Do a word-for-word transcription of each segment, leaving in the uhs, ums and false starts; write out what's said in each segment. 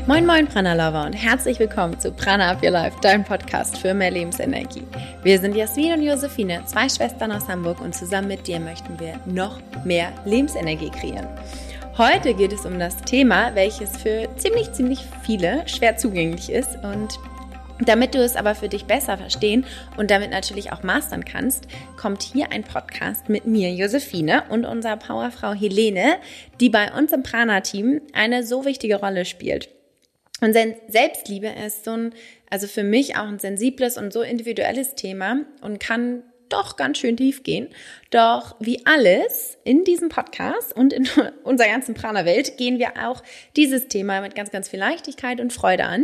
Moin Moin Prana Lover und herzlich willkommen zu Prana Up Your Life, dein Podcast für mehr Lebensenergie. Wir sind Jasmin und Josephine, zwei Schwestern aus Hamburg und zusammen mit dir möchten wir noch mehr Lebensenergie kreieren. Heute geht es um das Thema, welches für ziemlich, ziemlich viele schwer zugänglich ist, und damit du es aber für dich besser verstehen und damit natürlich auch mastern kannst, kommt hier ein Podcast mit mir, Josephine, und unserer Powerfrau Helene, die bei uns im Prana-Team eine so wichtige Rolle spielt. Und Selbstliebe ist so ein, also für mich auch ein sensibles und so individuelles Thema und kann doch ganz schön tief gehen. Doch wie alles in diesem Podcast und in unserer ganzen Prana-Welt gehen wir auch dieses Thema mit ganz, ganz viel Leichtigkeit und Freude an.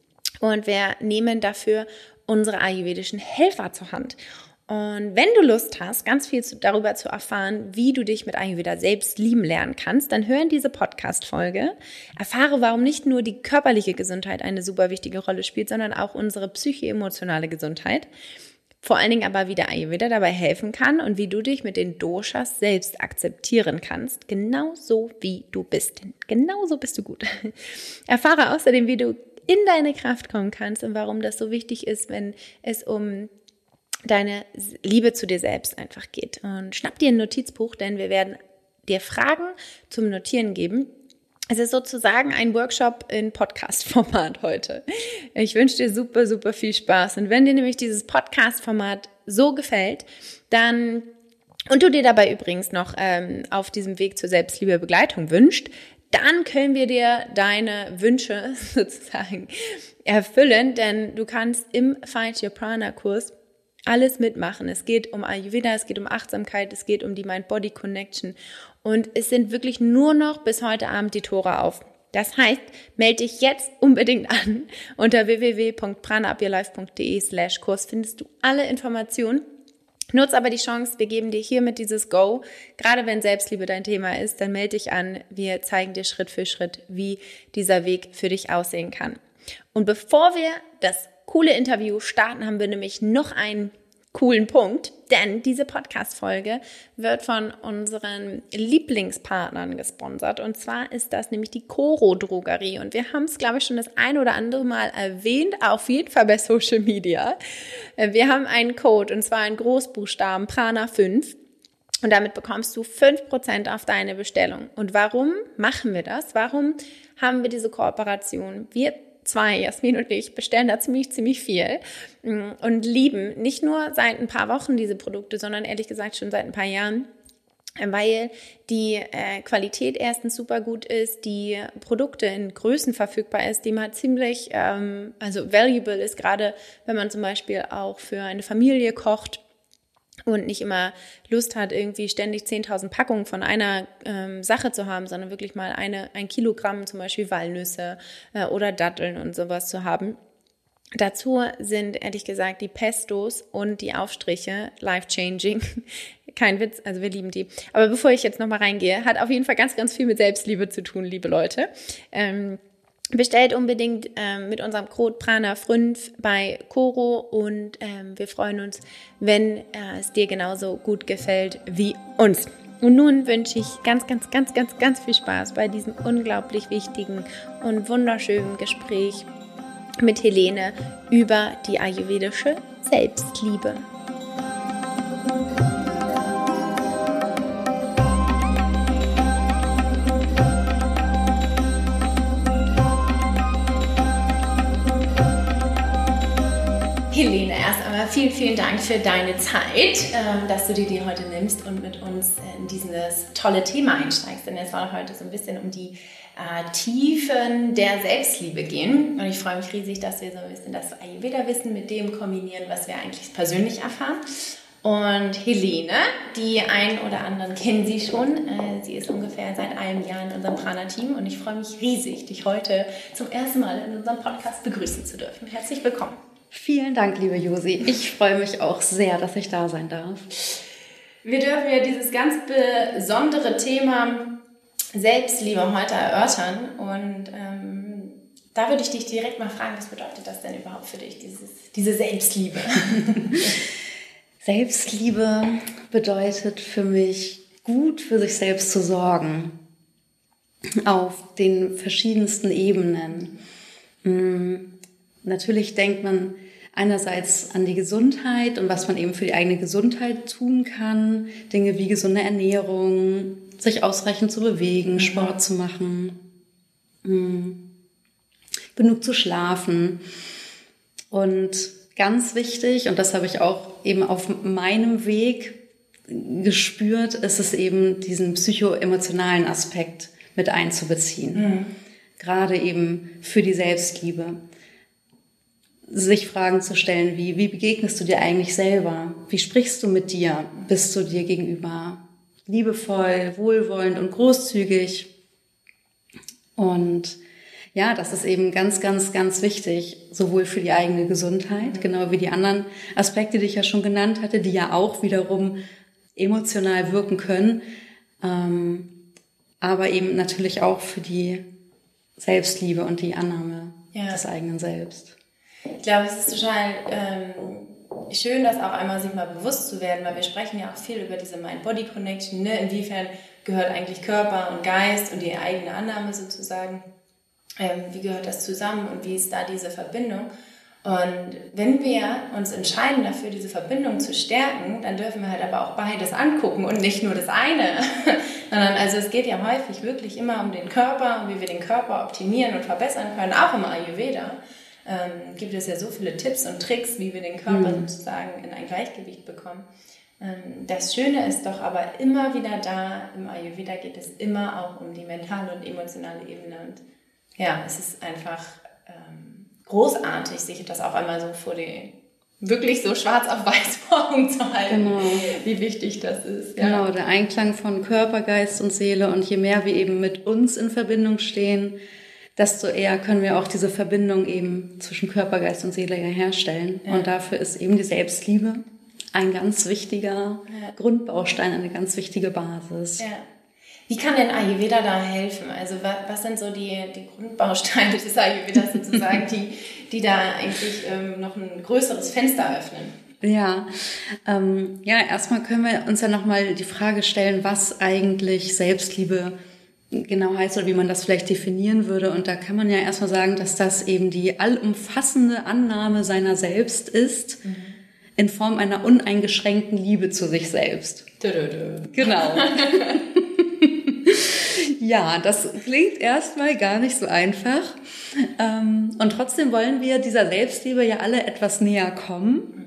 Und wir nehmen dafür unsere ayurvedischen Helfer zur Hand. Und wenn du Lust hast, ganz viel darüber zu erfahren, wie du dich mit Ayurveda selbst lieben lernen kannst, dann hör in diese Podcast-Folge. Erfahre, warum nicht nur die körperliche Gesundheit eine super wichtige Rolle spielt, sondern auch unsere psycho-emotionale Gesundheit. Vor allen Dingen aber, wie der Ayurveda dabei helfen kann und wie du dich mit den Doshas selbst akzeptieren kannst. Genauso wie du bist. Genauso bist du gut. Erfahre außerdem, wie du in deine Kraft kommen kannst und warum das so wichtig ist, wenn es um deine Liebe zu dir selbst einfach geht. Und schnapp dir ein Notizbuch, denn wir werden dir Fragen zum Notieren geben. Es ist sozusagen ein Workshop in Podcast-Format heute. Ich wünsche dir super, super viel Spaß. Und wenn dir nämlich dieses Podcast-Format so gefällt, dann, und du dir dabei übrigens noch ähm, auf diesem Weg zur Selbstliebe Begleitung wünscht, dann können wir dir deine Wünsche sozusagen erfüllen, denn du kannst im Find Your Prana Kurs alles mitmachen. Es geht um Ayurveda, es geht um Achtsamkeit, es geht um die Mind-Body-Connection und es sind wirklich nur noch bis heute Abend die Tore auf. Das heißt, melde dich jetzt unbedingt an. Unter w w w punkt prana up your life punkt d e slash Kurs findest du alle Informationen. Nutz aber die Chance, wir geben dir hiermit dieses Go. Gerade wenn Selbstliebe dein Thema ist, dann melde dich an. Wir zeigen dir Schritt für Schritt, wie dieser Weg für dich aussehen kann. Und bevor wir das coole Interview starten, haben wir nämlich noch einen coolen Punkt, denn diese Podcast-Folge wird von unseren Lieblingspartnern gesponsert, und zwar ist das nämlich die Coro Drogerie, und wir haben es, glaube ich, schon das ein oder andere Mal erwähnt, auf jeden Fall bei Social Media. Wir haben einen Code, und zwar in Großbuchstaben Prana fünf, und damit bekommst du fünf Prozent auf deine Bestellung. Und warum machen wir das? Warum haben wir diese Kooperation? Wir Zwei, Jasmin und ich, bestellen da ziemlich, ziemlich viel und lieben nicht nur seit ein paar Wochen diese Produkte, sondern ehrlich gesagt schon seit ein paar Jahren, weil die äh, Qualität erstens super gut ist, die Produkte in Größen verfügbar ist, die man ziemlich, ähm, also valuable ist, gerade wenn man zum Beispiel auch für eine Familie kocht und nicht immer Lust hat, irgendwie ständig zehntausend Packungen von einer ähm, Sache zu haben, sondern wirklich mal eine, ein Kilogramm zum Beispiel Walnüsse äh, oder Datteln und sowas zu haben. Dazu sind, ehrlich gesagt, die Pestos und die Aufstriche life-changing. Kein Witz, also wir lieben die. Aber bevor ich jetzt nochmal reingehe, hat auf jeden Fall ganz, ganz viel mit Selbstliebe zu tun, liebe Leute. Ähm, Bestellt unbedingt ähm, mit unserem Code Prana fünf bei Coro, und ähm, wir freuen uns, wenn äh, es dir genauso gut gefällt wie uns. Und nun wünsche ich ganz, ganz, ganz, ganz, ganz viel Spaß bei diesem unglaublich wichtigen und wunderschönen Gespräch mit Helene über die ayurvedische Selbstliebe. Helene, erst einmal vielen, vielen Dank für deine Zeit, dass du dir die heute nimmst und mit uns in dieses tolle Thema einsteigst. Denn es soll heute so ein bisschen um die äh, Tiefen der Selbstliebe gehen. Und ich freue mich riesig, dass wir so ein bisschen das Ayurveda-Wissen mit dem kombinieren, was wir eigentlich persönlich erfahren. Und Helene, die einen oder anderen kennen sie schon. Äh, sie ist ungefähr seit einem Jahr in unserem Prana-Team. Und ich freue mich riesig, dich heute zum ersten Mal in unserem Podcast begrüßen zu dürfen. Herzlich willkommen. Vielen Dank, liebe Josi. Ich freue mich auch sehr, dass ich da sein darf. Wir dürfen ja dieses ganz besondere Thema Selbstliebe heute erörtern. Und ähm, da würde ich dich direkt mal fragen, was bedeutet das denn überhaupt für dich, dieses, diese Selbstliebe? Selbstliebe bedeutet für mich, gut für sich selbst zu sorgen. auf den verschiedensten Ebenen. Natürlich denkt man einerseits an die Gesundheit und was man eben für die eigene Gesundheit tun kann. Dinge wie gesunde Ernährung, sich ausreichend zu bewegen, mhm. Sport zu machen, mh, genug zu schlafen. Und ganz wichtig, und das habe ich auch eben auf meinem Weg gespürt, ist es eben, diesen psychoemotionalen Aspekt mit einzubeziehen. Mhm. Gerade eben für die Selbstliebe. Sich Fragen zu stellen wie, wie begegnest du dir eigentlich selber? Wie sprichst du mit dir? Bist du dir gegenüber liebevoll, wohlwollend und großzügig? Und ja, das ist eben ganz, ganz, ganz wichtig, sowohl für die eigene Gesundheit, genau wie die anderen Aspekte, die ich ja schon genannt hatte, die ja auch wiederum emotional wirken können, ähm, aber eben natürlich auch für die Selbstliebe und die Annahme ja. des eigenen Selbst. Ich glaube, es ist total ähm, schön, das auch einmal sich mal bewusst zu werden, weil wir sprechen ja auch viel über diese Mind-Body-Connection, ne? Inwiefern gehört eigentlich Körper und Geist und die eigene Annahme sozusagen, ähm, wie gehört das zusammen und wie ist da diese Verbindung? Und wenn wir uns entscheiden dafür, diese Verbindung zu stärken, dann dürfen wir halt aber auch beides angucken und nicht nur das eine, sondern also es geht ja häufig wirklich immer um den Körper und wie wir den Körper optimieren und verbessern können, auch im Ayurveda. Ähm, gibt es ja so viele Tipps und Tricks, wie wir den Körper mhm. sozusagen in ein Gleichgewicht bekommen. Ähm, das Schöne ist doch aber immer wieder da, im Ayurveda geht es immer auch um die mentale und emotionale Ebene. Und ja, es ist einfach ähm, großartig, sich das auch einmal so vor die, wirklich so schwarz auf weiß vor Augen zu halten, genau. wie wichtig das ist. Ja. Genau, der Einklang von Körper, Geist und Seele. Und je mehr wir eben mit uns in Verbindung stehen, desto eher können wir auch diese Verbindung eben zwischen Körper, Geist und Seele herstellen. Ja. Und dafür ist eben die Selbstliebe ein ganz wichtiger ja. Grundbaustein, eine ganz wichtige Basis. Ja. Wie kann denn Ayurveda da helfen? Also was sind so die, die Grundbausteine des Ayurvedas sozusagen, die, die da eigentlich ähm, noch ein größeres Fenster öffnen? Ja, ähm, ja, erstmal können wir uns ja nochmal die Frage stellen, was eigentlich Selbstliebe genau heißt oder wie man das vielleicht definieren würde. Und da kann man ja erstmal sagen, dass das eben die allumfassende Annahme seiner selbst ist, mhm. in Form einer uneingeschränkten Liebe zu sich selbst. Dö, dö, dö. Genau. Ja, das klingt erstmal gar nicht so einfach. Und trotzdem wollen wir dieser Selbstliebe ja alle etwas näher kommen.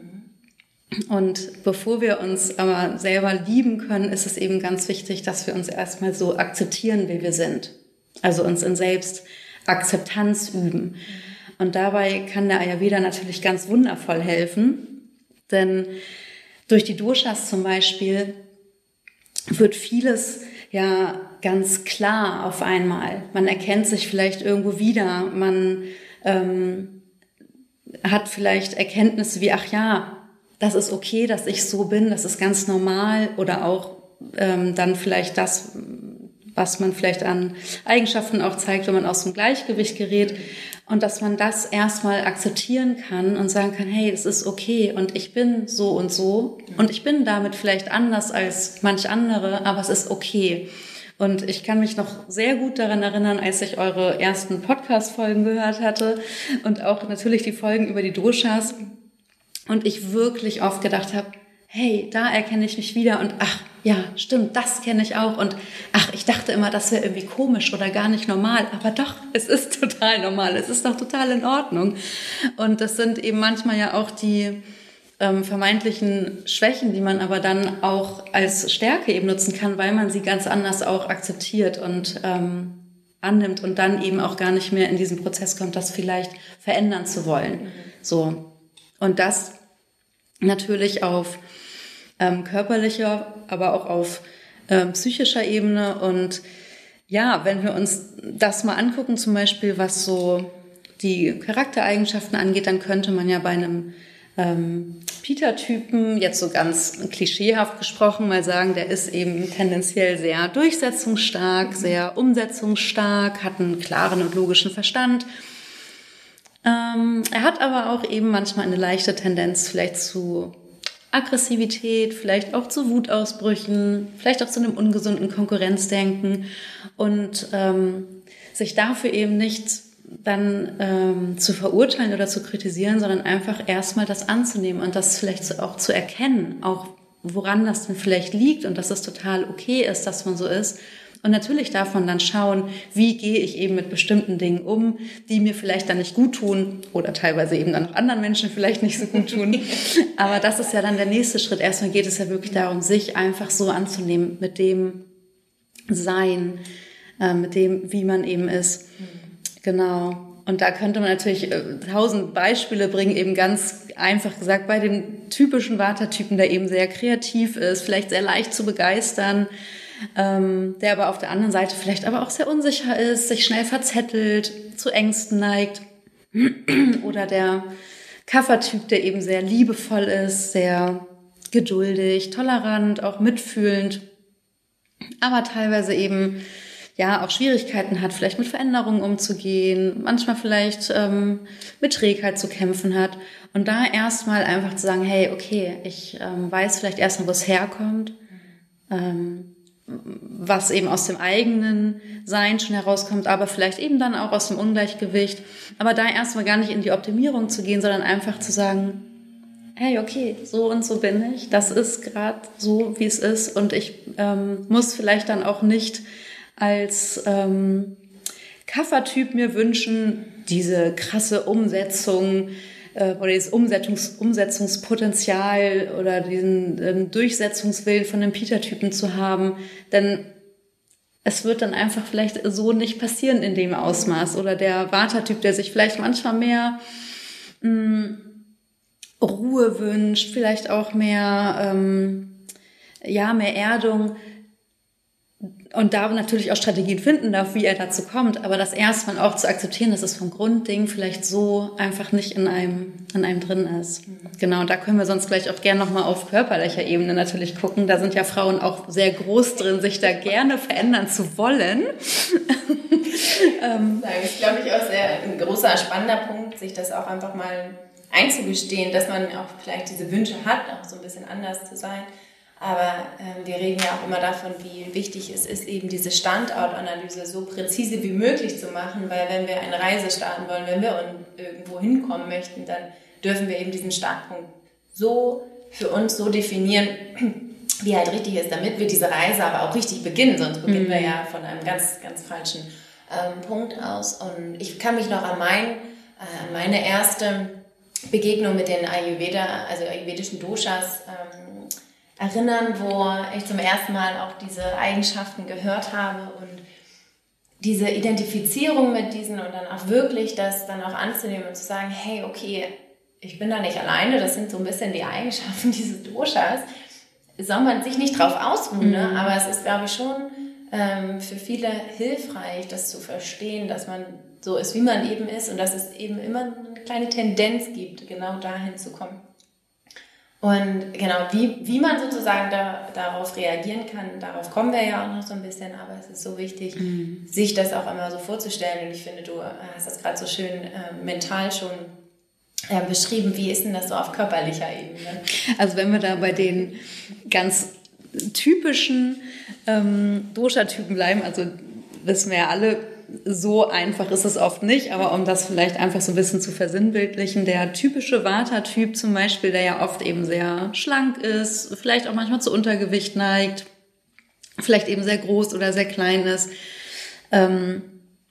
Und bevor wir uns aber selber lieben können, ist es eben ganz wichtig, dass wir uns erstmal so akzeptieren, wie wir sind. Also uns in Selbstakzeptanz üben. Und dabei kann der Ayurveda natürlich ganz wundervoll helfen. Denn durch die Doshas zum Beispiel wird vieles ja ganz klar auf einmal. Man erkennt sich vielleicht irgendwo wieder. Man ähm, hat vielleicht Erkenntnisse wie, ach ja, das ist okay, dass ich so bin, das ist ganz normal. Oder auch ähm, dann vielleicht das, was man vielleicht an Eigenschaften auch zeigt, wenn man aus dem Gleichgewicht gerät. Und dass man das erstmal akzeptieren kann und sagen kann, hey, das ist okay und ich bin so und so. Und ich bin damit vielleicht anders als manch andere, aber es ist okay. Und ich kann mich noch sehr gut daran erinnern, als ich eure ersten Podcast-Folgen gehört hatte und auch natürlich die Folgen über die Doshas. Und ich wirklich oft gedacht habe, hey, da erkenne ich mich wieder und ach, ja, stimmt, das kenne ich auch und ach, ich dachte immer, das wäre irgendwie komisch oder gar nicht normal, aber doch, es ist total normal, es ist doch total in Ordnung. Und das sind eben manchmal ja auch die ähm, vermeintlichen Schwächen, die man aber dann auch als Stärke eben nutzen kann, weil man sie ganz anders auch akzeptiert und ähm, annimmt und dann eben auch gar nicht mehr in diesen Prozess kommt, das vielleicht verändern zu wollen. Mhm. So. Und das natürlich auf ähm, körperlicher, aber auch auf ähm, psychischer Ebene. Und ja, wenn wir uns das mal angucken, zum Beispiel was so die Charaktereigenschaften angeht, dann könnte man ja bei einem ähm, Pitta-Typen, jetzt so ganz klischeehaft gesprochen, mal sagen, der ist eben tendenziell sehr durchsetzungsstark, sehr umsetzungsstark, hat einen klaren und logischen Verstand. Ähm, er hat aber auch eben manchmal eine leichte Tendenz vielleicht zu Aggressivität, vielleicht auch zu Wutausbrüchen, vielleicht auch zu einem ungesunden Konkurrenzdenken und ähm, sich dafür eben nicht dann ähm, zu verurteilen oder zu kritisieren, sondern einfach erstmal das anzunehmen und das vielleicht auch zu erkennen, auch woran das denn vielleicht liegt und dass es total okay ist, dass man so ist. Und natürlich darf man dann schauen, wie gehe ich eben mit bestimmten Dingen um, die mir vielleicht dann nicht gut tun oder teilweise eben dann auch anderen Menschen vielleicht nicht so gut tun. Aber das ist ja dann der nächste Schritt. Erstmal geht es ja wirklich darum, sich einfach so anzunehmen mit dem Sein, äh, mit dem, wie man eben ist. Genau. Und da könnte man natürlich äh, tausend Beispiele bringen, eben ganz einfach gesagt, bei dem typischen Vata-Typen, der eben sehr kreativ ist, vielleicht sehr leicht zu begeistern, ähm, der aber auf der anderen Seite vielleicht aber auch sehr unsicher ist, sich schnell verzettelt, zu Ängsten neigt. Oder der Kapha-Typ, der eben sehr liebevoll ist, sehr geduldig, tolerant, auch mitfühlend, aber teilweise eben ja auch Schwierigkeiten hat, vielleicht mit Veränderungen umzugehen, manchmal vielleicht ähm, mit Trägheit zu kämpfen hat. Und da erstmal einfach zu sagen, hey, okay, ich ähm, weiß vielleicht erstmal, wo es herkommt, ähm, was eben aus dem eigenen Sein schon herauskommt, aber vielleicht eben dann auch aus dem Ungleichgewicht. Aber da erstmal gar nicht in die Optimierung zu gehen, sondern einfach zu sagen, hey, okay, so und so bin ich. Das ist gerade so, wie es ist. Und ich ähm, muss vielleicht dann auch nicht als ähm, Kapha-Typ mir wünschen, diese krasse Umsetzung äh, oder dieses Umsetzungs- Umsetzungspotenzial oder diesen ähm, Durchsetzungswillen von einem Peter-Typen zu haben. Denn es wird dann einfach vielleicht so nicht passieren in dem Ausmaß. Oder der Vata-Typ, der sich vielleicht manchmal mehr mh, Ruhe wünscht, vielleicht auch mehr, ähm, ja, mehr Erdung. Und da natürlich auch Strategien finden darf, wie er dazu kommt, aber das erstmal auch zu akzeptieren, dass es vom Grundding vielleicht so einfach nicht in einem, in einem drin ist. Mhm. Genau, und da können wir sonst gleich auch gerne nochmal auf körperlicher Ebene natürlich gucken. Da sind ja Frauen auch sehr groß drin, sich da gerne verändern zu wollen. ähm, das ist, glaube ich, auch sehr ein großer, spannender Punkt, sich das auch einfach mal einzugestehen, dass man auch vielleicht diese Wünsche hat, auch so ein bisschen anders zu sein. Aber ähm, wir reden ja auch immer davon, wie wichtig es ist, eben diese Standortanalyse so präzise wie möglich zu machen, weil wenn wir eine Reise starten wollen, wenn wir irgendwo hinkommen möchten, dann dürfen wir eben diesen Startpunkt so für uns so definieren, wie halt richtig ist, damit wir diese Reise aber auch richtig beginnen, sonst beginnen mhm. wir ja von einem ganz, ganz falschen ähm, Punkt aus. Und ich kann mich noch an mein, äh, meine erste Begegnung mit den Ayurveda, also ayurvedischen Doshas, ähm, erinnern, wo ich zum ersten Mal auch diese Eigenschaften gehört habe und diese Identifizierung mit diesen und dann auch wirklich das dann auch anzunehmen und zu sagen, hey, okay, ich bin da nicht alleine, das sind so ein bisschen die Eigenschaften dieses Doshas, soll man sich nicht drauf ausruhen, mhm. ne? Aber es ist, glaube ich, schon ähm, für viele hilfreich, das zu verstehen, dass man so ist, wie man eben ist und dass es eben immer eine kleine Tendenz gibt, genau dahin zu kommen. Und genau, wie, wie man sozusagen da, darauf reagieren kann, darauf kommen wir ja auch noch so ein bisschen, aber es ist so wichtig, mhm. sich das auch immer so vorzustellen. Und ich finde, du hast das gerade so schön äh, mental schon äh, beschrieben. Wie ist denn das so auf körperlicher Ebene? Also wenn wir da bei den ganz typischen ähm, Dosha-Typen bleiben, also wissen wir ja alle, so einfach ist es oft nicht, aber um das vielleicht einfach so ein bisschen zu versinnbildlichen, der typische Vata-Typ zum Beispiel, der ja oft eben sehr schlank ist, vielleicht auch manchmal zu Untergewicht neigt, vielleicht eben sehr groß oder sehr klein ist, ähm,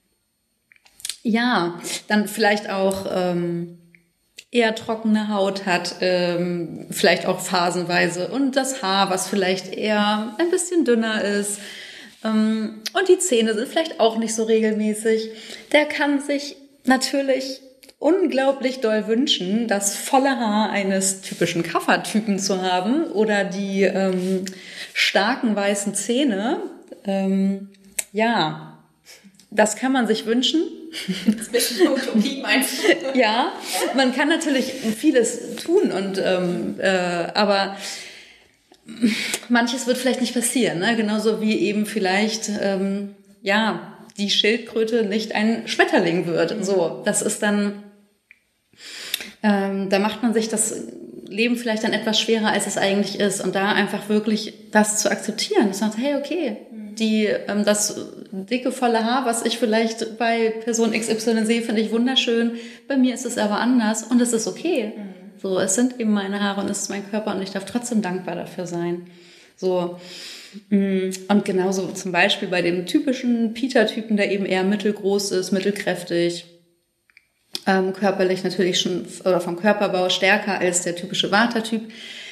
ja, dann vielleicht auch ähm, eher trockene Haut hat, ähm, vielleicht auch phasenweise und das Haar, was vielleicht eher ein bisschen dünner ist, und die Zähne sind vielleicht auch nicht so regelmäßig. Der kann sich natürlich unglaublich doll wünschen, das volle Haar eines typischen Kapha-Typen zu haben oder die ähm, starken weißen Zähne. Ähm, ja, das kann man sich wünschen. Das ist ein bisschen Utopie, meinst du? Ja, man kann natürlich vieles tun, und ähm, äh, aber manches wird vielleicht nicht passieren, ne? Genauso wie eben vielleicht ähm, ja die Schildkröte nicht ein Schmetterling wird. So, das ist dann, ähm, da macht man sich das Leben vielleicht dann etwas schwerer, als es eigentlich ist. Und da einfach wirklich das zu akzeptieren. Das sagt, hey, okay, die, ähm, das dicke, volle Haar, was ich vielleicht bei Person X Y sehe, finde ich wunderschön. Bei mir ist es aber anders und es ist okay. Mhm. So, es sind eben meine Haare und es ist mein Körper und ich darf trotzdem dankbar dafür sein. So. Und genauso zum Beispiel bei dem typischen Peter-Typen, der eben eher mittelgroß ist, mittelkräftig, ähm, körperlich natürlich schon oder vom Körperbau stärker als der typische Vata-Typ.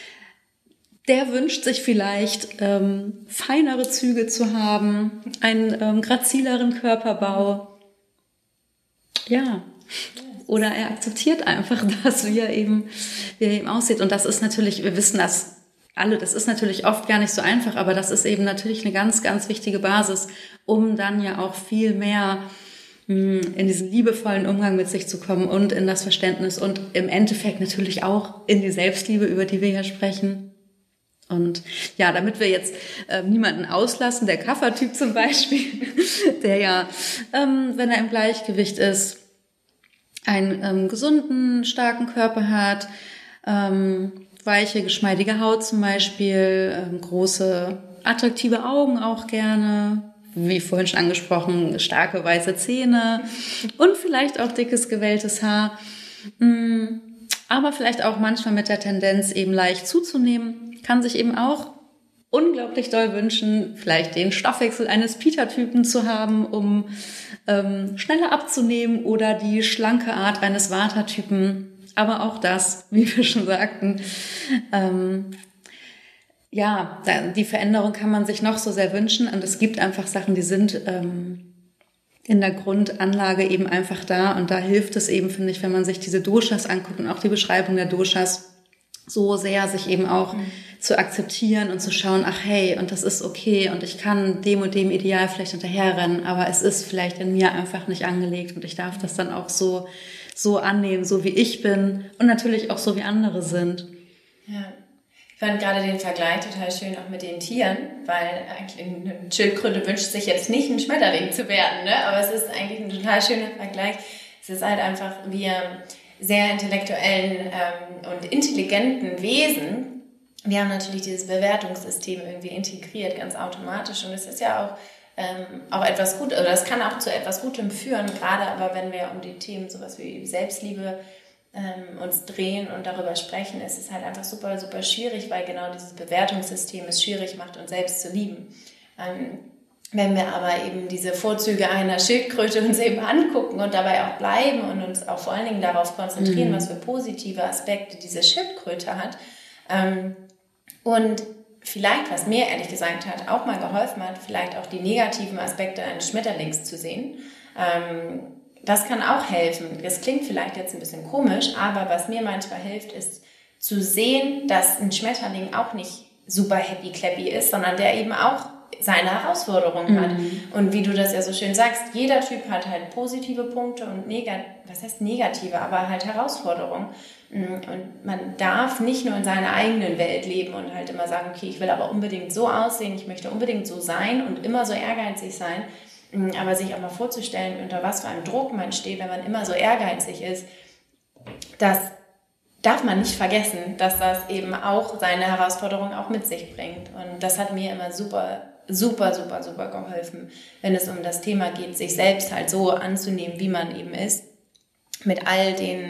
Der wünscht sich vielleicht ähm, feinere Züge zu haben, einen ähm, grazileren Körperbau. Ja. Oder er akzeptiert einfach das, wie er eben, wie er eben aussieht. Und das ist natürlich, wir wissen das alle, das ist natürlich oft gar nicht so einfach, aber das ist eben natürlich eine ganz, ganz wichtige Basis, um dann ja auch viel mehr mh, in diesen liebevollen Umgang mit sich zu kommen und in das Verständnis und im Endeffekt natürlich auch in die Selbstliebe, über die wir hier sprechen. Und ja, damit wir jetzt äh, niemanden auslassen, der Kaffertyp zum Beispiel, der ja, ähm, wenn er im Gleichgewicht ist, einen ähm, gesunden, starken Körper hat, ähm, weiche, geschmeidige Haut zum Beispiel, ähm, große, attraktive Augen auch gerne, wie vorhin schon angesprochen, starke, weiße Zähne und vielleicht auch dickes, gewelltes Haar, mm, aber vielleicht auch manchmal mit der Tendenz eben leicht zuzunehmen, kann sich eben auch unglaublich doll wünschen, vielleicht den Stoffwechsel eines Peter-Typen zu haben, um ähm, schneller abzunehmen oder die schlanke Art eines Vata-Typen. Aber auch das, wie wir schon sagten, ähm, ja, die Veränderung kann man sich noch so sehr wünschen. Und es gibt einfach Sachen, die sind ähm, in der Grundanlage eben einfach da. Und da hilft es eben, finde ich, wenn man sich diese Doshas anguckt und auch die Beschreibung der Doshas, so sehr sich eben auch mhm. zu akzeptieren und zu schauen, ach hey, und das ist okay und ich kann dem und dem Ideal vielleicht hinterherrennen, aber es ist vielleicht in mir einfach nicht angelegt und ich darf das dann auch so so annehmen, so wie ich bin und natürlich auch so wie andere sind. Ja, ich fand gerade den Vergleich total schön auch mit den Tieren, weil eigentlich eine Schildkröte wünscht sich jetzt nicht, ein Schmetterling zu werden, ne? Aber es ist eigentlich ein total schöner Vergleich. Es ist halt einfach, wir sehr intellektuellen ähm, und intelligenten Wesen, wir haben natürlich dieses Bewertungssystem irgendwie integriert, ganz automatisch. Und es ist ja auch Ähm, auch etwas gut, oder das kann auch zu etwas Gutem führen, gerade aber wenn wir um die Themen sowas wie Selbstliebe ähm, uns drehen und darüber sprechen, ist es halt einfach super, super schwierig, weil genau dieses Bewertungssystem es schwierig macht, uns selbst zu lieben. Ähm, wenn wir aber eben diese Vorzüge einer Schildkröte uns eben angucken und dabei auch bleiben und uns auch vor allen Dingen darauf konzentrieren, mhm. was für positive Aspekte diese Schildkröte hat, ähm, und vielleicht, was mir ehrlich gesagt hat, auch mal geholfen hat, vielleicht auch die negativen Aspekte eines Schmetterlings zu sehen. Ähm, das kann auch helfen. Das klingt vielleicht jetzt ein bisschen komisch, aber was mir manchmal hilft, ist zu sehen, dass ein Schmetterling auch nicht super happy-clappy ist, sondern der eben auch seine Herausforderungen mhm. hat. Und wie du das ja so schön sagst, jeder Typ hat halt positive Punkte und negative, was heißt negative, aber halt Herausforderungen. Und man darf nicht nur in seiner eigenen Welt leben und halt immer sagen, okay, ich will aber unbedingt so aussehen, ich möchte unbedingt so sein und immer so ehrgeizig sein, aber sich auch mal vorzustellen, unter was für einem Druck man steht, wenn man immer so ehrgeizig ist, das darf man nicht vergessen, dass das eben auch seine Herausforderungen auch mit sich bringt. Und das hat mir immer super, super, super, super geholfen, wenn es um das Thema geht, sich selbst halt so anzunehmen, wie man eben ist, mit all den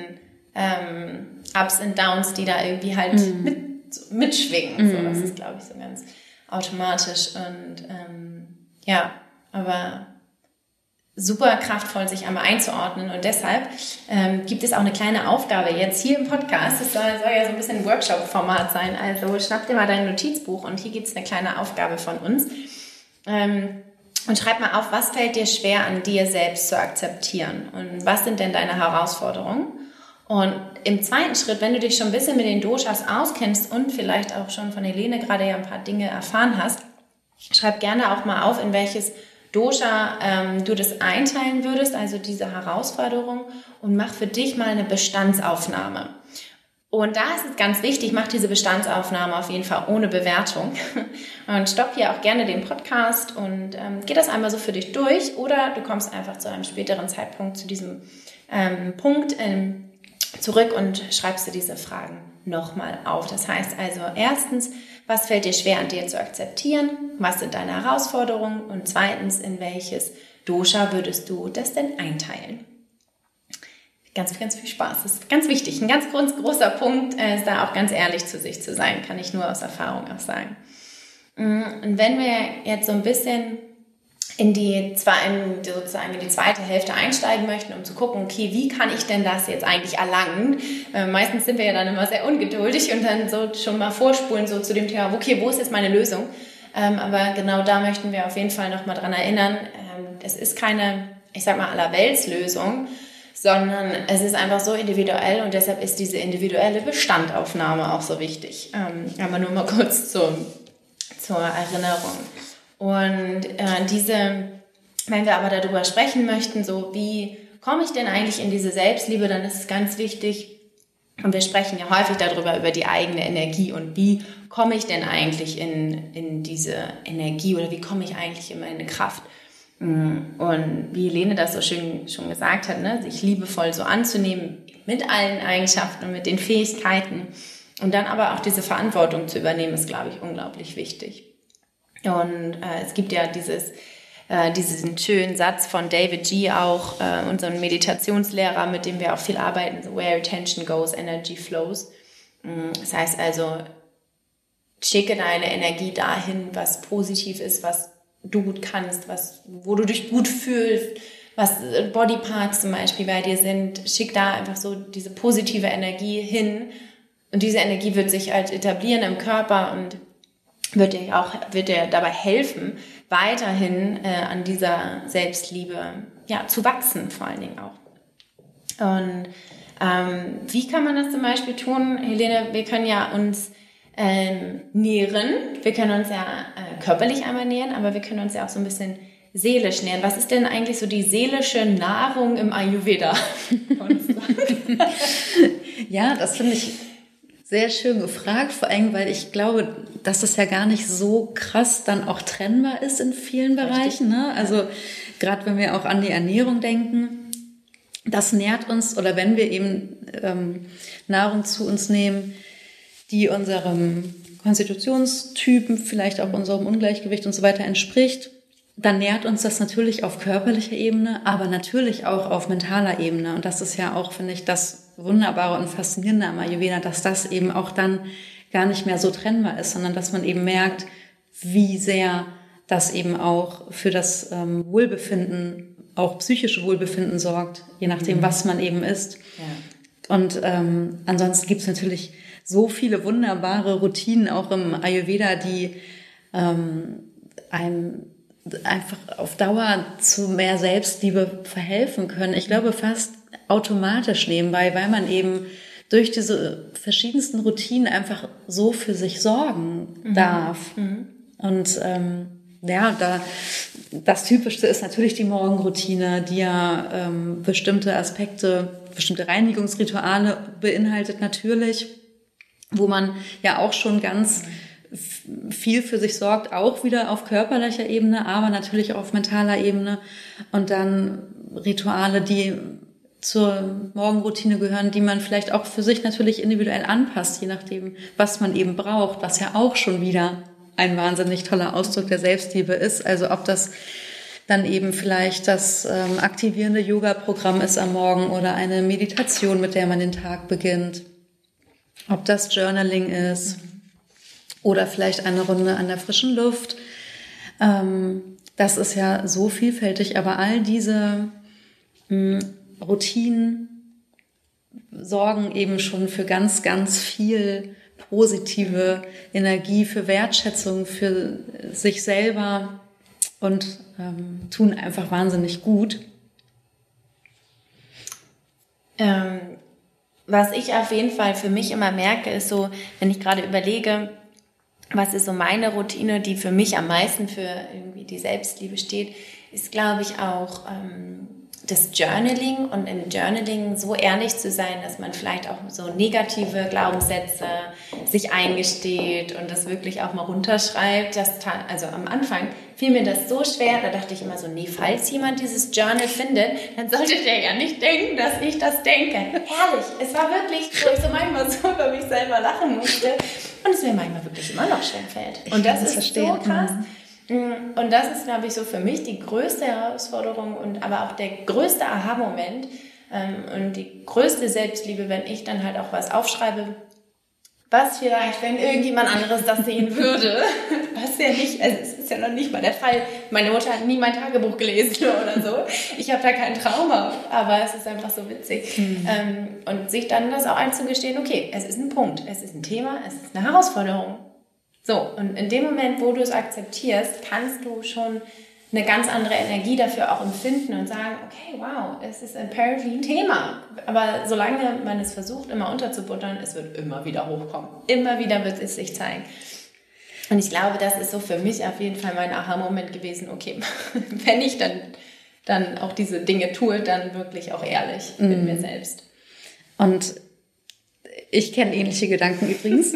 ähm, Ups und Downs, die da irgendwie halt mm. mit, so, mitschwingen. Mm. So, das ist, glaube ich, so ganz automatisch. Und ähm, ja, aber super kraftvoll, sich einmal einzuordnen. Und deshalb ähm, gibt es auch eine kleine Aufgabe jetzt hier im Podcast. Das soll, soll ja so ein bisschen ein Workshop-Format sein. Also schnapp dir mal dein Notizbuch und hier gibt es eine kleine Aufgabe von uns. Ähm, und schreib mal auf, was fällt dir schwer an dir selbst zu akzeptieren? Und was sind denn deine Herausforderungen? Und im zweiten Schritt, wenn du dich schon ein bisschen mit den Doshas auskennst und vielleicht auch schon von Helene gerade ja ein paar Dinge erfahren hast, schreib gerne auch mal auf, in welches Dosha ähm, du das einteilen würdest, also diese Herausforderung, und mach für dich mal eine Bestandsaufnahme. Und da ist es ganz wichtig, mach diese Bestandsaufnahme auf jeden Fall ohne Bewertung und stopp hier auch gerne den Podcast und ähm, geh das einmal so für dich durch, oder du kommst einfach zu einem späteren Zeitpunkt zu diesem ähm, Punkt, ähm, zurück und schreibst dir diese Fragen nochmal auf. Das heißt also erstens, was fällt dir schwer an dir zu akzeptieren? Was sind deine Herausforderungen? Und zweitens, in welches Dosha würdest du das denn einteilen? Ganz, ganz viel Spaß. Das ist ganz wichtig. Ein ganz groß, großer Punkt ist da auch ganz ehrlich zu sich zu sein, kann ich nur aus Erfahrung auch sagen. Und wenn wir jetzt so ein bisschen in die, in sozusagen in die zweite Hälfte einsteigen möchten, um zu gucken, okay, wie kann ich denn das jetzt eigentlich erlangen? Äh, meistens sind wir ja dann immer sehr ungeduldig und dann so schon mal vorspulen so zu dem Thema, okay, wo ist jetzt meine Lösung? Ähm, aber genau da möchten wir auf jeden Fall nochmal dran erinnern, ähm, es ist keine, ich sag mal, Allerweltslösung, sondern es ist einfach so individuell und deshalb ist diese individuelle Bestandaufnahme auch so wichtig. Ähm, aber nur mal kurz zum, zur Erinnerung. Und äh, diese, wenn wir aber darüber sprechen möchten, so wie komme ich denn eigentlich in diese Selbstliebe, dann ist es ganz wichtig, und wir sprechen ja häufig darüber, über die eigene Energie und wie komme ich denn eigentlich in, in diese Energie oder wie komme ich eigentlich in meine Kraft? Und wie Helene das so schön schon gesagt hat, ne, sich liebevoll so anzunehmen mit allen Eigenschaften und mit den Fähigkeiten und dann aber auch diese Verantwortung zu übernehmen, ist, glaube ich, unglaublich wichtig. Und äh, es gibt ja dieses, äh, diesen schönen Satz von David G. auch, äh, unseren Meditationslehrer, mit dem wir auch viel arbeiten, so, where attention goes, energy flows. Das heißt also, schicke deine Energie dahin, was positiv ist, was du gut kannst, was, wo du dich gut fühlst, was Bodyparts zum Beispiel bei dir sind, schick da einfach so diese positive Energie hin und diese Energie wird sich halt etablieren im Körper und wird dir auch, wird dir dabei helfen, weiterhin äh, an dieser Selbstliebe ja, zu wachsen, vor allen Dingen auch. Und ähm, wie kann man das zum Beispiel tun? Helene, wir können ja uns Ähm, nähren. Wir können uns ja äh, körperlich einmal nähren, aber wir können uns ja auch so ein bisschen seelisch nähren. Was ist denn eigentlich so die seelische Nahrung im Ayurveda? Ja, das finde ich sehr schön gefragt, vor allem, weil ich glaube, dass das ja gar nicht so krass dann auch trennbar ist in vielen Bereichen. Ne? Also gerade wenn wir auch an die Ernährung denken, das nährt uns, oder wenn wir eben ähm, Nahrung zu uns nehmen, die unserem Konstitutionstypen, vielleicht auch unserem Ungleichgewicht und so weiter entspricht, dann nährt uns das natürlich auf körperlicher Ebene, aber natürlich auch auf mentaler Ebene. Und das ist ja auch, finde ich, das Wunderbare und Faszinierende am Ayurveda, dass das eben auch dann gar nicht mehr so trennbar ist, sondern dass man eben merkt, wie sehr das eben auch für das ähm, Wohlbefinden, auch psychische Wohlbefinden sorgt, je nachdem, mhm. was man eben isst. Ja. Und ähm, ansonsten gibt es natürlich so viele wunderbare Routinen auch im Ayurveda, die ähm, einem einfach auf Dauer zu mehr Selbstliebe verhelfen können. Ich glaube fast automatisch nebenbei, weil man eben durch diese verschiedensten Routinen einfach so für sich sorgen mhm. darf. Mhm. Und ähm, ja, da das Typischste ist natürlich die Morgenroutine, die ja ähm, bestimmte Aspekte, bestimmte Reinigungsrituale beinhaltet natürlich, wo man ja auch schon ganz viel für sich sorgt, auch wieder auf körperlicher Ebene, aber natürlich auch auf mentaler Ebene. Und dann Rituale, die zur Morgenroutine gehören, die man vielleicht auch für sich natürlich individuell anpasst, je nachdem, was man eben braucht, was ja auch schon wieder ein wahnsinnig toller Ausdruck der Selbstliebe ist. Also ob das dann eben vielleicht das ähm, aktivierende Yoga-Programm ist am Morgen oder eine Meditation, mit der man den Tag beginnt. Ob das Journaling ist oder vielleicht eine Runde an der frischen Luft. Ähm, das ist ja so vielfältig, aber all diese mh, Routinen sorgen eben schon für ganz, ganz viel positive Energie, für Wertschätzung, für sich selber und ähm, tun einfach wahnsinnig gut. Ähm, was ich auf jeden Fall für mich immer merke, ist so, wenn ich gerade überlege, was ist so meine Routine, die für mich am meisten für irgendwie die Selbstliebe steht, ist, glaube ich, auch ähm, das Journaling und im Journaling so ehrlich zu sein, dass man vielleicht auch so negative Glaubenssätze sich eingesteht und das wirklich auch mal runterschreibt. Das, also am Anfang fiel mir das so schwer, da dachte ich immer so, nee, falls jemand dieses Journal findet, dann sollte der ja nicht denken, dass ich das denke. Herrlich, es war wirklich, wo ich so manchmal so über mich selber lachen musste und es mir manchmal wirklich immer noch schwer fällt. Und das ist verstehen. so krass. Und das ist, glaube ich, so für mich die größte Herausforderung und aber auch der größte Aha-Moment ähm, und die größte Selbstliebe, wenn ich dann halt auch was aufschreibe, was vielleicht, wenn irgendjemand anderes das sehen würde, was ja nicht, also es ist ja noch nicht mal der Fall. Meine Mutter hat nie mein Tagebuch gelesen oder so. Ich habe da kein Trauma, aber es ist einfach so witzig. Mhm. Ähm, und sich dann das auch einzugestehen, okay, es ist ein Punkt, es ist ein Thema, es ist eine Herausforderung. So, und in dem Moment, wo du es akzeptierst, kannst du schon eine ganz andere Energie dafür auch empfinden und sagen, okay, wow, es ist apparently ein Thema. Aber solange man es versucht, immer unterzubuttern, es wird immer wieder hochkommen. Immer wieder wird es sich zeigen. Und ich glaube, das ist so für mich auf jeden Fall mein Aha-Moment gewesen, okay, wenn ich dann, dann auch diese Dinge tue, dann wirklich auch ehrlich mm. mit mir selbst. Und ich kenne ähnliche Gedanken übrigens.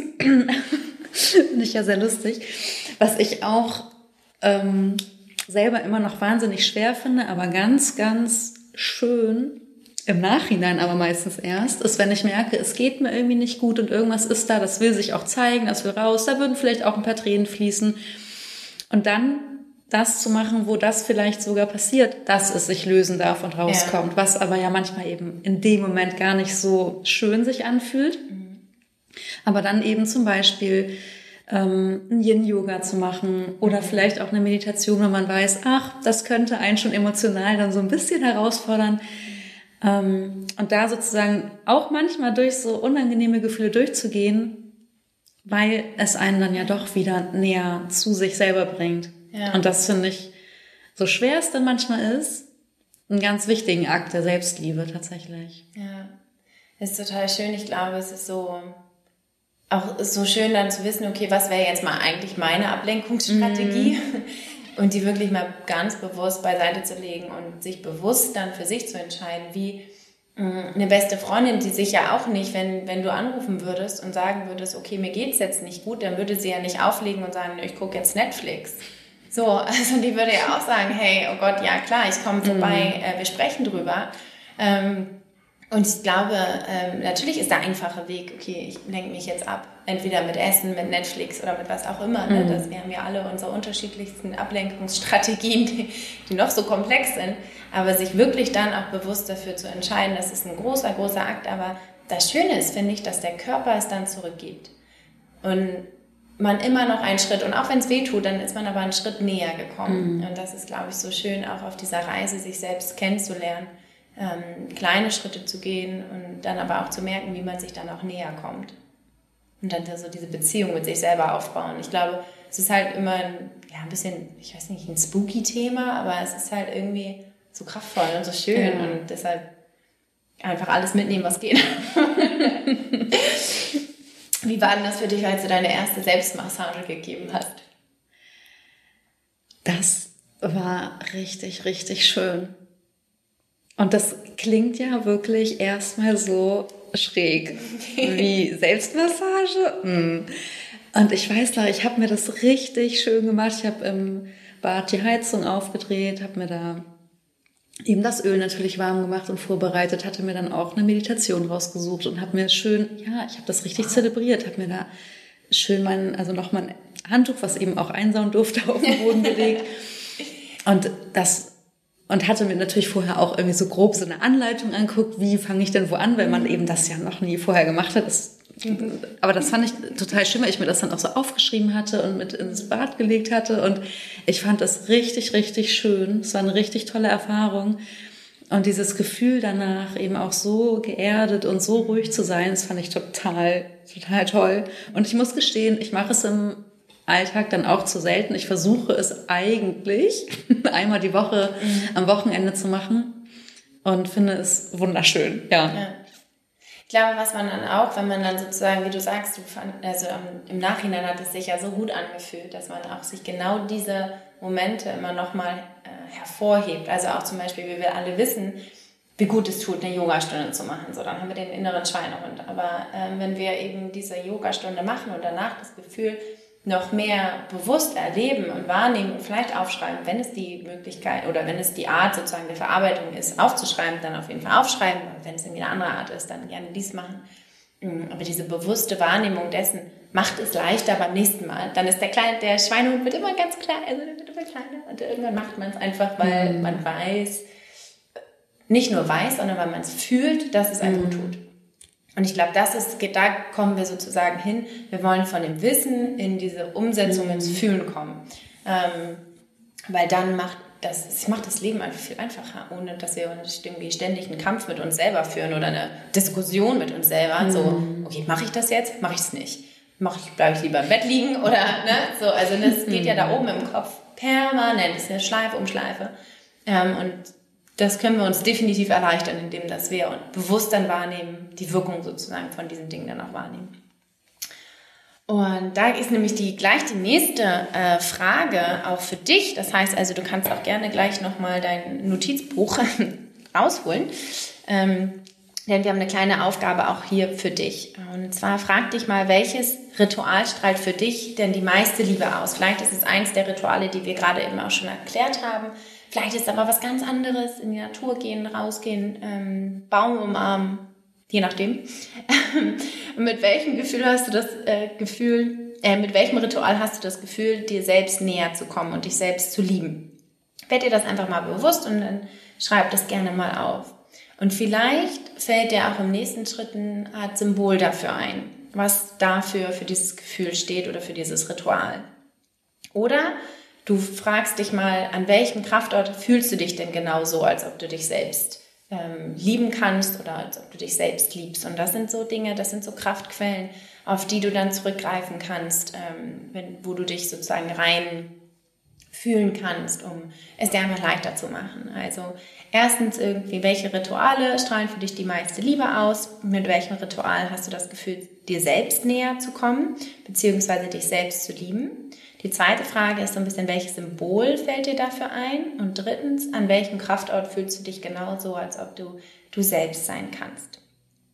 Finde ich ja sehr lustig. Was ich auch ähm, selber immer noch wahnsinnig schwer finde, aber ganz, ganz schön, im Nachhinein aber meistens erst, ist, wenn ich merke, es geht mir irgendwie nicht gut und irgendwas ist da, das will sich auch zeigen, das will raus, da würden vielleicht auch ein paar Tränen fließen. Und dann das zu machen, wo das vielleicht sogar passiert, dass es sich lösen darf und rauskommt, ja. Was aber ja manchmal eben in dem Moment gar nicht so schön sich anfühlt. Mhm. Aber dann eben zum Beispiel ähm, ein Yin-Yoga zu machen oder vielleicht auch eine Meditation, wenn man weiß, ach, das könnte einen schon emotional dann so ein bisschen herausfordern. Ähm, und da sozusagen auch manchmal durch so unangenehme Gefühle durchzugehen, weil es einen dann ja doch wieder näher zu sich selber bringt. Ja. Und das finde ich, so schwer es dann manchmal ist, einen ganz wichtigen Akt der Selbstliebe tatsächlich. Ja, ist total schön. Ich glaube, es ist so... auch so schön dann zu wissen, okay, was wäre jetzt mal eigentlich meine Ablenkungsstrategie mm. und die wirklich mal ganz bewusst beiseite zu legen und sich bewusst dann für sich zu entscheiden, wie mh, eine beste Freundin, die sich ja auch nicht, wenn, wenn du anrufen würdest und sagen würdest, okay, mir geht's jetzt nicht gut, dann würde sie ja nicht auflegen und sagen, ich gucke jetzt Netflix. So, also die würde ja auch sagen, hey, oh Gott, ja klar, ich komme vorbei, mm. äh, wir sprechen drüber. Ähm, Und ich glaube, ähm, natürlich ist der einfache Weg, okay, ich lenke mich jetzt ab, entweder mit Essen, mit Netflix oder mit was auch immer. Ne? Das, wir haben ja alle unsere unterschiedlichsten Ablenkungsstrategien, die, die noch so komplex sind. Aber sich wirklich dann auch bewusst dafür zu entscheiden, das ist ein großer, großer Akt. Aber das Schöne ist, finde ich, dass der Körper es dann zurückgibt. Und man immer noch einen Schritt, und auch wenn es weh tut, dann ist man aber einen Schritt näher gekommen. Mhm. Und das ist, glaube ich, so schön, auch auf dieser Reise sich selbst kennenzulernen. Ähm, kleine Schritte zu gehen und dann aber auch zu merken, wie man sich dann auch näher kommt. Und dann so diese Beziehung mit sich selber aufbauen. Ich glaube, es ist halt immer ein, ja, ein bisschen, ich weiß nicht, ein spooky Thema, aber es ist halt irgendwie so kraftvoll und so schön ja. Und deshalb einfach alles mitnehmen, was geht. Wie war denn das für dich, als du deine erste Selbstmassage gegeben hast? Das war richtig, richtig schön. Und das klingt ja wirklich erstmal so schräg wie Selbstmassage. Und ich weiß noch, ich habe mir das richtig schön gemacht. Ich habe im Bad die Heizung aufgedreht, habe mir da eben das Öl natürlich warm gemacht und vorbereitet, hatte mir dann auch eine Meditation rausgesucht und habe mir schön, ja, ich habe das richtig zelebriert, habe mir da schön mein, also noch mein Handtuch, was eben auch einsauen durfte, auf den Boden gelegt. Und das Und hatte mir natürlich vorher auch irgendwie so grob so eine Anleitung angeguckt, wie fange ich denn wo an, weil man eben das ja noch nie vorher gemacht hat. Das, aber das fand ich total schön, weil ich mir das dann auch so aufgeschrieben hatte und mit ins Bad gelegt hatte. Und ich fand das richtig, richtig schön. Es war eine richtig tolle Erfahrung. Und dieses Gefühl danach eben auch so geerdet und so ruhig zu sein, das fand ich total, total toll. Und ich muss gestehen, ich mache es im Alltag dann auch zu selten. Ich versuche es eigentlich einmal die Woche mhm. am Wochenende zu machen und finde es wunderschön. Ja. ja. Ich glaube, was man dann auch, wenn man dann sozusagen, wie du sagst, du fand, also im Nachhinein hat es sich ja so gut angefühlt, dass man auch sich genau diese Momente immer nochmal äh, hervorhebt. Also auch zum Beispiel, wie wir alle wissen, wie gut es tut, eine Yogastunde zu machen. So, dann haben wir den inneren Schweinehund. Aber ähm, wenn wir eben diese Yogastunde machen und danach das Gefühl noch mehr bewusst erleben und wahrnehmen und vielleicht aufschreiben, wenn es die Möglichkeit oder wenn es die Art sozusagen der Verarbeitung ist, aufzuschreiben, dann auf jeden Fall aufschreiben. Aber wenn es irgendwie eine andere Art ist, dann gerne dies machen. Aber diese bewusste Wahrnehmung dessen macht es leichter beim nächsten Mal. Dann ist der kleine, der Schweinehund wird immer ganz klein, also der wird immer kleiner. Und irgendwann macht man es einfach, weil mm. man weiß, nicht nur weiß, sondern weil man es fühlt, dass es einem mm. gut tut. Und ich glaube, das ist, da kommen wir sozusagen hin. Wir wollen von dem Wissen in diese Umsetzung mm. ins Fühlen kommen. Ähm, weil dann macht das, das macht das Leben einfach viel einfacher, ohne dass wir irgendwie ständig einen Kampf mit uns selber führen oder eine Diskussion mit uns selber. Mm. So, okay, mache ich das jetzt? Mache ich es nicht? Mache ich, bleibe ich lieber im Bett liegen? Oder, ne? So, also das geht ja da oben im Kopf permanent. Das ist eine Schleife um Schleife. Ähm, und das können wir uns definitiv erleichtern, indem dass wir bewusst dann wahrnehmen, die Wirkung sozusagen von diesen Dingen dann auch wahrnehmen. Und da ist nämlich die, gleich die nächste äh, Frage auch für dich. Das heißt also, du kannst auch gerne gleich nochmal dein Notizbuch rausholen. Ähm, denn wir haben eine kleine Aufgabe auch hier für dich. Und zwar frag dich mal, welches Ritual strahlt für dich denn die meiste Liebe aus? Vielleicht ist es eins der Rituale, die wir gerade eben auch schon erklärt haben. Vielleicht ist es aber was ganz anderes, in die Natur gehen, rausgehen, ähm, Baum umarmen, je nachdem. Mit welchem Gefühl hast du das äh, Gefühl, äh, mit welchem Ritual hast du das Gefühl, dir selbst näher zu kommen und dich selbst zu lieben? Werd dir das einfach mal bewusst und dann schreib das gerne mal auf. Und vielleicht fällt dir auch im nächsten Schritt eine Art Symbol dafür ein, was dafür für dieses Gefühl steht oder für dieses Ritual. Oder du fragst dich mal, an welchem Kraftort fühlst du dich denn genau so, als ob du dich selbst ähm, lieben kannst oder als ob du dich selbst liebst. Und das sind so Dinge, das sind so Kraftquellen, auf die du dann zurückgreifen kannst, ähm, wenn, wo du dich sozusagen rein fühlen kannst, um es dir einfach leichter zu machen. Also erstens irgendwie, welche Rituale strahlen für dich die meiste Liebe aus? Mit welchem Ritual hast du das Gefühl, dir selbst näher zu kommen, beziehungsweise dich selbst zu lieben? Die zweite Frage ist so ein bisschen, welches Symbol fällt dir dafür ein? Und drittens, an welchem Kraftort fühlst du dich genauso, als ob du du selbst sein kannst?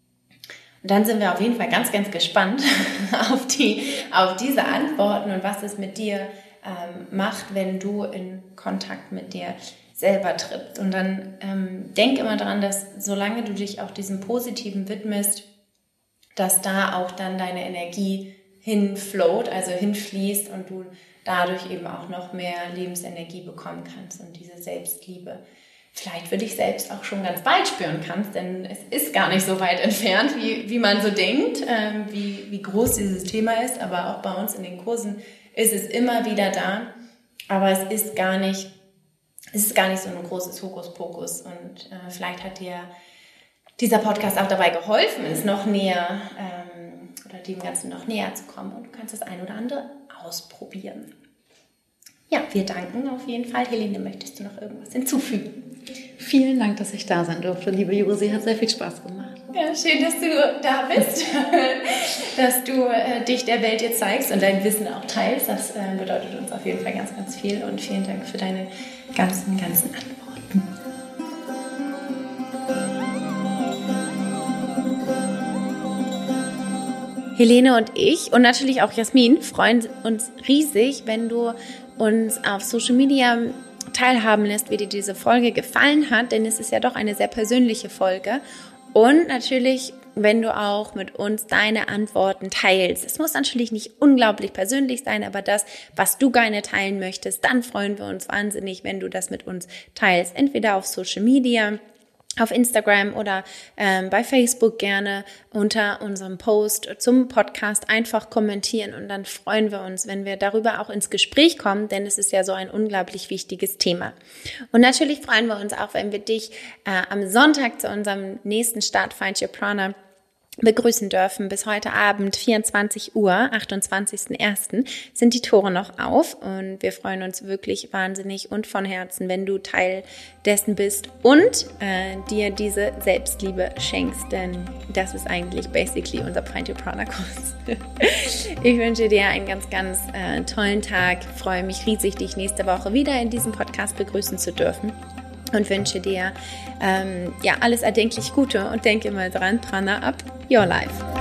Und dann sind wir auf jeden Fall ganz, ganz gespannt auf die, auf diese Antworten und was es mit dir ähm, macht, wenn du in Kontakt mit dir selber trittst. Und dann ähm, denk immer daran, dass solange du dich auch diesem Positiven widmest, dass da auch dann deine Energie hinflowt, also hinfließt und du dadurch eben auch noch mehr Lebensenergie bekommen kannst und diese Selbstliebe vielleicht für dich selbst auch schon ganz bald spüren kannst, denn es ist gar nicht so weit entfernt, wie, wie man so denkt, ähm, wie, wie groß dieses Thema ist, aber auch bei uns in den Kursen ist es immer wieder da, aber es ist gar nicht, es ist gar nicht so ein großes Hokuspokus und äh, vielleicht hat dir dieser Podcast auch dabei geholfen, es noch näher ähm, oder dem Ganzen noch näher zu kommen und du kannst das ein oder andere ausprobieren. Ja, wir danken auf jeden Fall. Helene, möchtest du noch irgendwas hinzufügen? Vielen Dank, dass ich da sein durfte, liebe Josi. Hat sehr viel Spaß gemacht. Ja, schön, dass du da bist, dass du äh, dich der Welt jetzt zeigst und dein Wissen auch teilst. Das äh, bedeutet uns auf jeden Fall ganz, ganz viel und vielen Dank für deine ganzen, ganzen Antworten. Helene und ich und natürlich auch Jasmin freuen uns riesig, wenn du uns auf Social Media teilhaben lässt, wie dir diese Folge gefallen hat, denn es ist ja doch eine sehr persönliche Folge. Und natürlich, wenn du auch mit uns deine Antworten teilst. Es muss natürlich nicht unglaublich persönlich sein, aber das, was du gerne teilen möchtest, dann freuen wir uns wahnsinnig, wenn du das mit uns teilst. Entweder auf Social Media, auf Instagram oder ähm, bei Facebook gerne unter unserem Post zum Podcast einfach kommentieren und dann freuen wir uns, wenn wir darüber auch ins Gespräch kommen, denn es ist ja so ein unglaublich wichtiges Thema. Und natürlich freuen wir uns auch, wenn wir dich äh, am Sonntag zu unserem nächsten Start Find Your Prana begrüßen dürfen. Bis heute Abend, vierundzwanzig Uhr, achtundzwanzigsten ersten sind die Tore noch auf und wir freuen uns wirklich wahnsinnig und von Herzen, wenn du Teil dessen bist und äh, dir diese Selbstliebe schenkst, denn das ist eigentlich basically unser Find Your Prana Kurs. Ich wünsche dir einen ganz, ganz äh, tollen Tag, freue mich riesig, dich nächste Woche wieder in diesem Podcast begrüßen zu dürfen. Und wünsche dir ähm, ja alles erdenklich Gute und denke mal dran, Prana up your life.